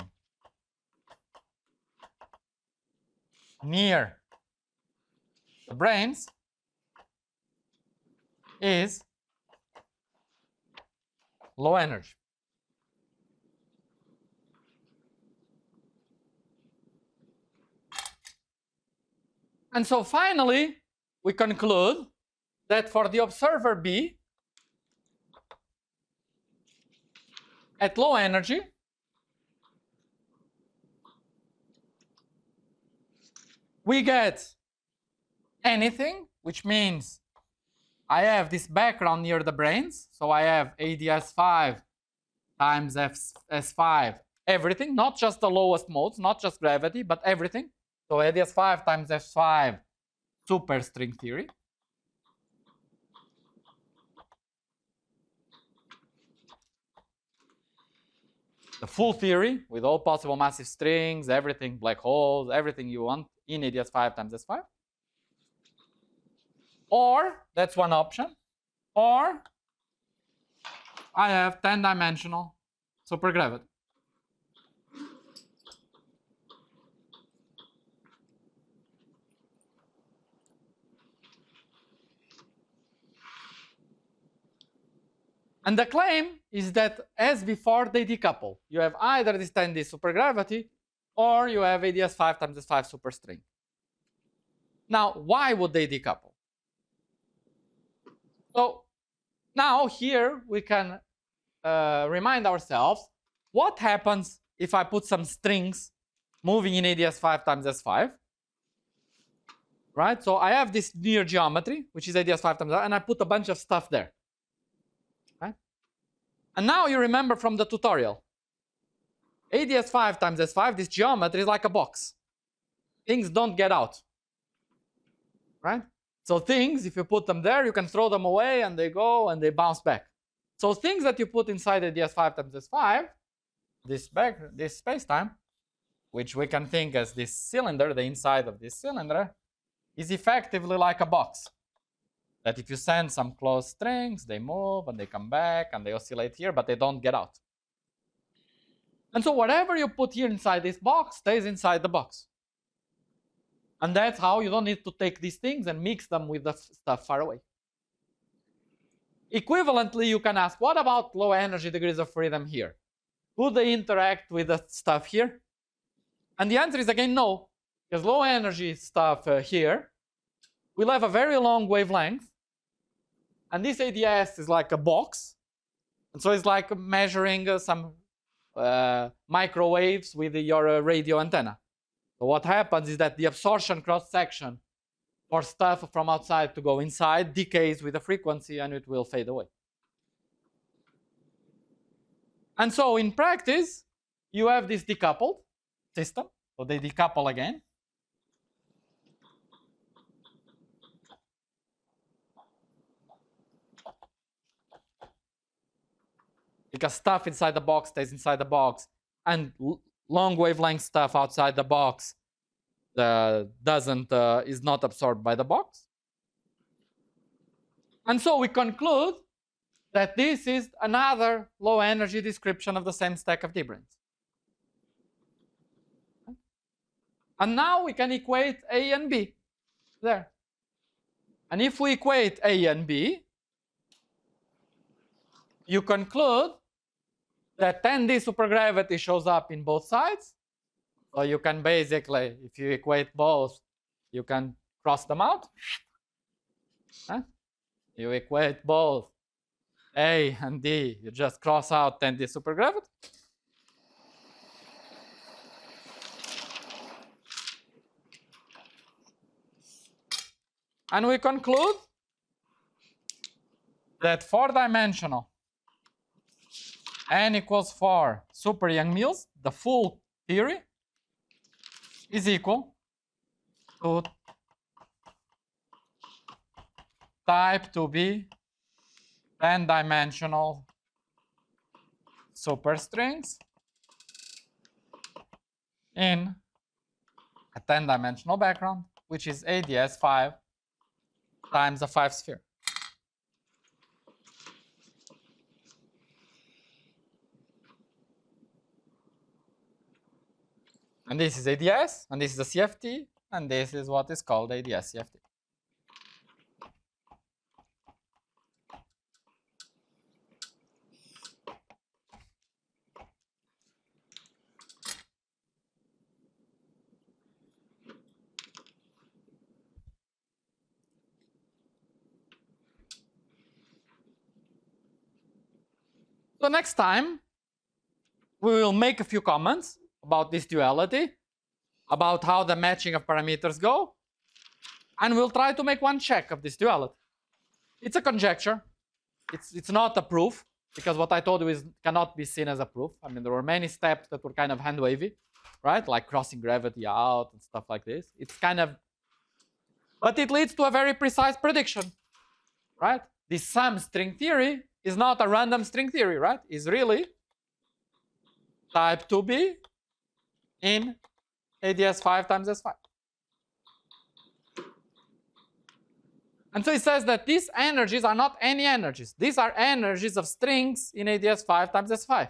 near the brains is low energy. And so finally, we conclude that for the observer B, at low energy, we get anything, which means I have this background near the brains. So I have AdS5 times S5, everything, not just the lowest modes, not just gravity, but everything. So AdS5 times S5 superstring theory. The full theory with all possible massive strings, everything, black holes, everything you want in AdS5 times S5. Or, that's one option, or I have 10-dimensional supergravity. And the claim is that as before, they decouple. You have either this 10D supergravity or you have AdS5 times S5 superstring. Now, why would they decouple? So now here we can remind ourselves what happens if I put some strings moving in AdS5 times S5. Right? So I have this near geometry, which is AdS5 times S5, and I put a bunch of stuff there. And now you remember from the tutorial, AdS5 times S5, this geometry is like a box. Things don't get out, right? So things, if you put them there, you can throw them away and they go and they bounce back. So things that you put inside AdS5 times S5, this space-time, which we can think as this cylinder, the inside of this cylinder, is effectively like a box. That if you send some closed strings, they move and they come back and they oscillate here, but they don't get out. And so whatever you put here inside this box stays inside the box. And that's how you don't need to take these things and mix them with the stuff far away. Equivalently, you can ask, what about low energy degrees of freedom here? Would they interact with the stuff here? And the answer is again no, because low energy stuff here will have a very long wavelength. And this AdS is like a box. And so it's like measuring some microwaves with your radio antenna. So what happens is that the absorption cross-section for stuff from outside to go inside decays with the frequency and it will fade away. And so in practice, you have this decoupled system. So they decouple again. Because stuff inside the box stays inside the box, and long wavelength stuff outside the box is not absorbed by the box. And so we conclude that this is another low energy description of the same stack of d-branes. And now we can equate A and B there. And if we equate A and B, you conclude that 10D supergravity shows up in both sides. So you can basically, if you equate both, you can cross them out. Huh? You equate both A and D, you just cross out 10D supergravity. And we conclude that 4-dimensional n equals 4 super Yang-Mills, the full theory, is equal to type 2B 10-dimensional superstrings in a 10-dimensional background, which is ADS 5 times a 5 sphere. And this is ADS, and this is the CFT, and this is what is called ADS CFT. So next time, we will make a few comments about this duality, about how the matching of parameters go, and we'll try to make one check of this duality. It's a conjecture. It's not a proof, because what I told you is cannot be seen as a proof. I mean, there were many steps that were kind of hand-wavy, right? Like crossing gravity out and stuff like this. It's kind of, but it leads to a very precise prediction, right? This sum string theory is not a random string theory, right? It's really type 2B in ADS 5 times S5. And so it says that these energies are not any energies. These are energies of strings in ADS 5 times S5.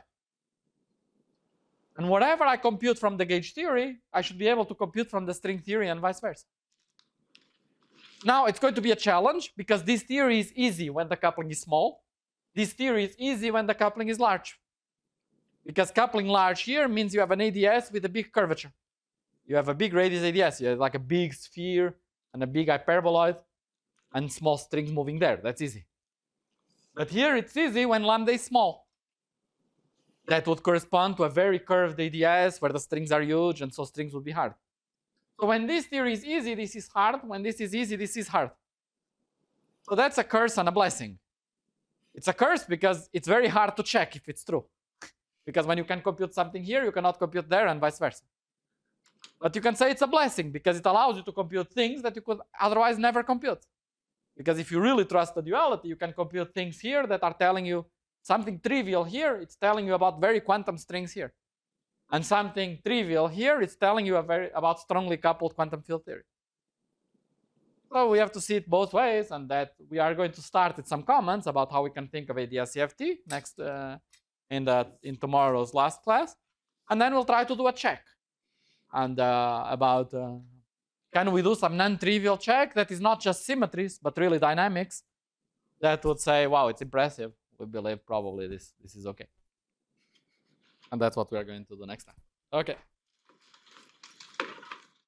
And whatever I compute from the gauge theory, I should be able to compute from the string theory and vice versa. Now, it's going to be a challenge because this theory is easy when the coupling is small. This theory is easy when the coupling is large. Because coupling large here means you have an ADS with a big curvature. You have a big radius ADS. You have like a big sphere and a big hyperboloid and small strings moving there. That's easy. But here it's easy when lambda is small. That would correspond to a very curved ADS where the strings are huge and so strings would be hard. So when this theory is easy, this is hard. When this is easy, this is hard. So that's a curse and a blessing. It's a curse because it's very hard to check if it's true. Because when you can compute something here, you cannot compute there and vice versa. But you can say it's a blessing because it allows you to compute things that you could otherwise never compute. Because if you really trust the duality, you can compute things here that are telling you something trivial here, it's telling you about very quantum strings here. And something trivial here, it's telling you about strongly coupled quantum field theory. So we have to see it both ways, and that we are going to start with some comments about how we can think of ADS CFT next in tomorrow's last class. And then we'll try to do a check. And about can we do some non-trivial check that is not just symmetries, but really dynamics that would say, wow, it's impressive. We believe probably this is okay. And that's what we are going to do next time. Okay.